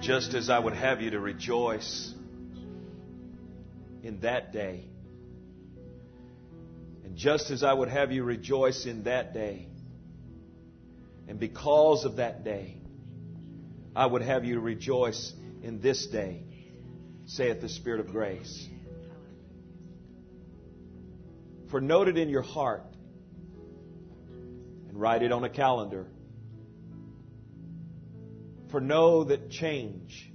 Just as I would have you to rejoice in that day, and just as I would have you rejoice in that day, and because of that day, I would have you rejoice in this day, saith the Spirit of grace. For note it in your heart and write it on a calendar. For know that change,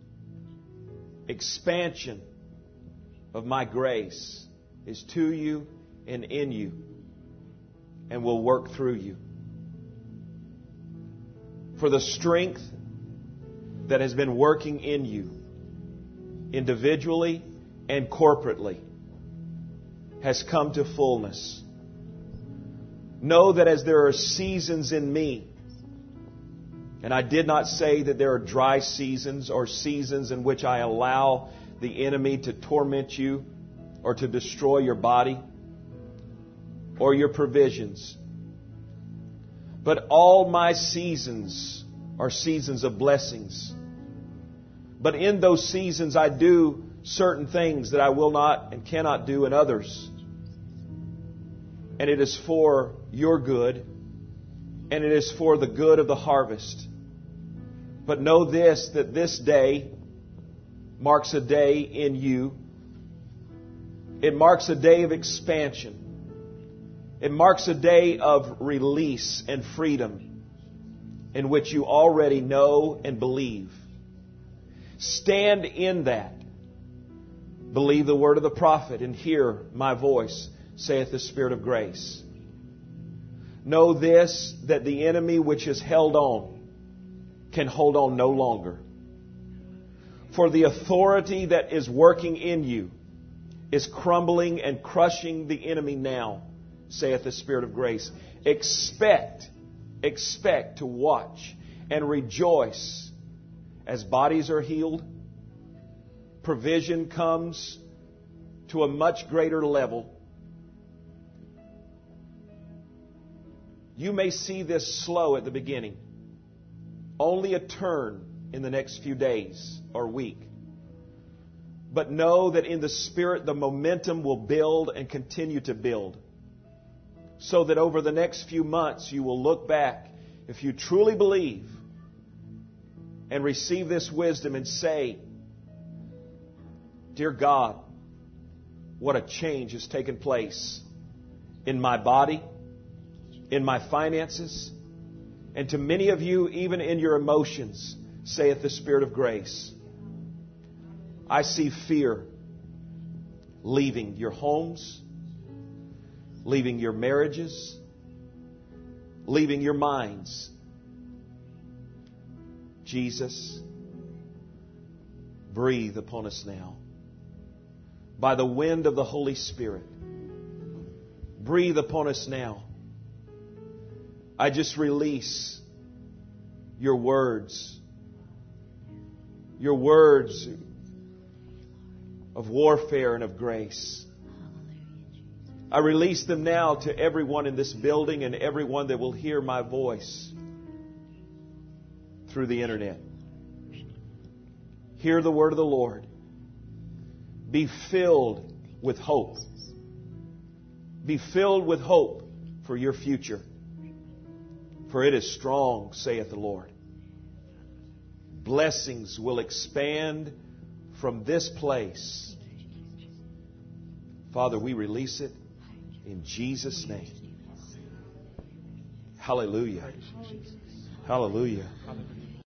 expansion of my grace is to you and in you and will work through you. For the strength that has been working in you, individually and corporately, has come to fullness. Know that as there are seasons in me, and I did not say that there are dry seasons or seasons in which I allow the enemy to torment you or to destroy your body or your provisions. But all my seasons are seasons of blessings. But in those seasons I do certain things that I will not and cannot do in others. And it is for your good, and it is for the good of the harvest. But know this, that this day marks a day in you. It marks a day of expansion. It marks a day of release and freedom in which you already know and believe. Stand in that. Believe the word of the prophet and hear my voice, saith the Spirit of grace. Know this, that the enemy which is held on can hold on no longer. For the authority that is working in you is crumbling and crushing the enemy now, saith the Spirit of grace. Expect to watch and rejoice as bodies are healed. Provision comes to a much greater level. You may see this slow at the beginning. Only a turn in the next few days or week. But know that in the Spirit the momentum will build and continue to build. So that over the next few months you will look back, if you truly believe, and receive this wisdom and say, dear God, what a change has taken place in my body, in my finances, and to many of you, even in your emotions, saith the Spirit of grace. I see fear leaving your homes, leaving your marriages, leaving your minds. Jesus, breathe upon us now. By the wind of the Holy Spirit, breathe upon us now. I just release your words of warfare and of grace. I release them now to everyone in this building and everyone that will hear my voice through the internet. Hear the word of the Lord. Be filled with hope. Be filled with hope for your future. For it is strong, saith the Lord. Blessings will expand from this place. Father, we release it in Jesus' name. Hallelujah. Hallelujah.